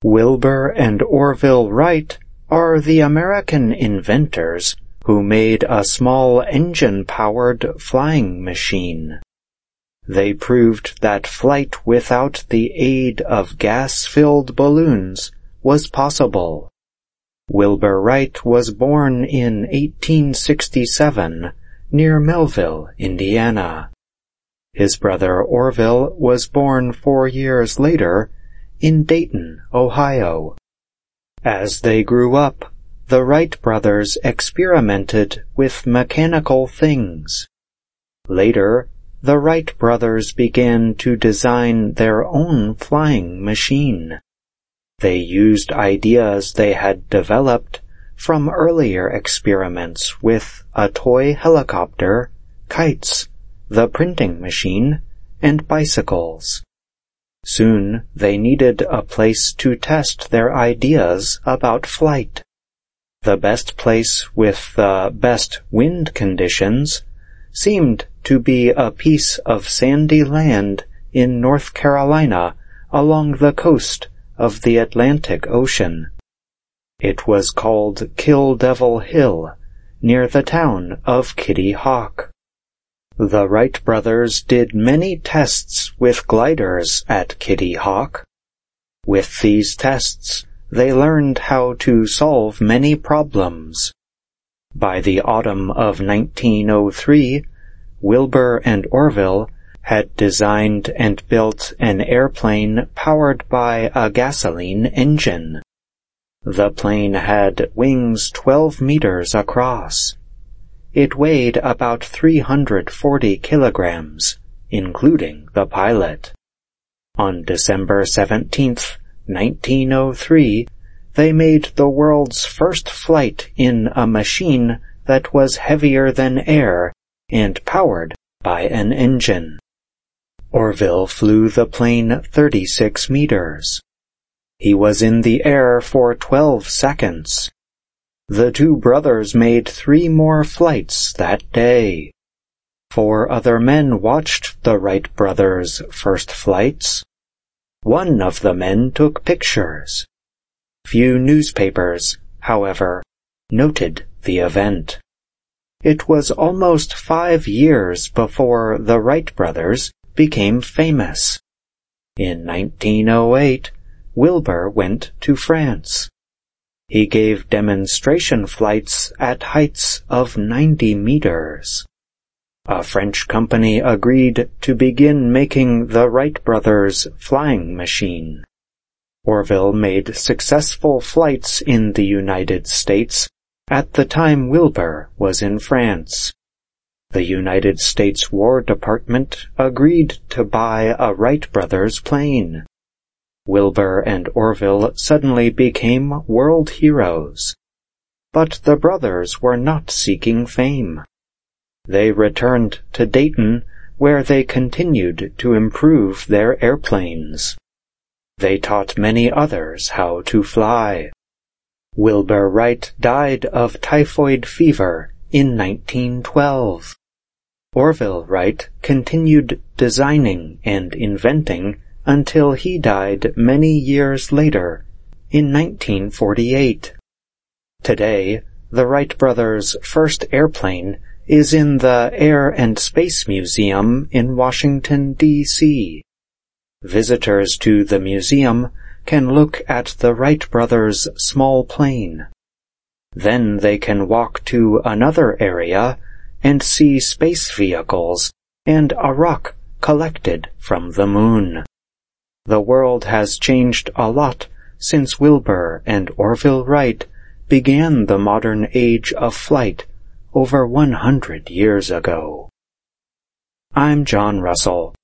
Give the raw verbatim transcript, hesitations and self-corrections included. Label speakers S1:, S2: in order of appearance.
S1: Wilbur and Orville Wright are the American inventors who made a small engine-powered flying machine. They proved that flight without the aid of gas-filled balloons was possible. Wilbur Wright was born in eighteen sixty-seven near Melville, Indiana. His brother Orville was born four years later in Dayton, Ohio. As they grew up, the Wright brothers experimented with mechanical things. Later, the Wright brothers began to design their own flying machine. They used ideas they had developed from earlier experiments with a toy helicopter, kites, the printing machine, and bicycles. Soon they needed a place to test their ideas about flight. The best place with the best wind conditions seemed to be a piece of sandy land in North Carolina along the coast of the Atlantic Ocean. It was called Kill Devil Hill, near the town of Kitty Hawk. The Wright brothers did many tests with gliders at Kitty Hawk. With these tests, they learned how to solve many problems. By the autumn of nineteen oh three, Wilbur and Orville had designed and built an airplane powered by a gasoline engine. The plane had wings twelve meters across. It weighed about three hundred forty kilograms, including the pilot. On December seventeenth, nineteen oh three, they made the world's first flight in a machine that was heavier than air and powered by an engine. Orville flew the plane thirty-six meters. He was in the air for twelve seconds. The two brothers made three more flights that day. Four other men watched the Wright brothers' first flights. One of the men took pictures. Few newspapers, however, noted the event. It was almost five years before the Wright brothers became famous. In nineteen oh eight, Wilbur went to France. He gave demonstration flights at heights of ninety meters. A French company agreed to begin making the Wright brothers' flying machine. Orville made successful flights in the United States at the time Wilbur was in France. The United States War Department agreed to buy a Wright brothers plane. Wilbur and Orville suddenly became world heroes. But the brothers were not seeking fame. They returned to Dayton, where they continued to improve their airplanes. They taught many others how to fly. Wilbur Wright died of typhoid fever in nineteen twelve. Orville Wright continued designing and inventing until he died many years later, in nineteen forty-eight. Today, the Wright brothers' first airplane is in the Air and Space Museum in Washington, D C Visitors to the museum can look at the Wright brothers' small plane. Then they can walk to another area and see space vehicles and a rock collected from the moon. The world has changed a lot since Wilbur and Orville Wright began the modern age of flight over one hundred years ago. I'm John Russell.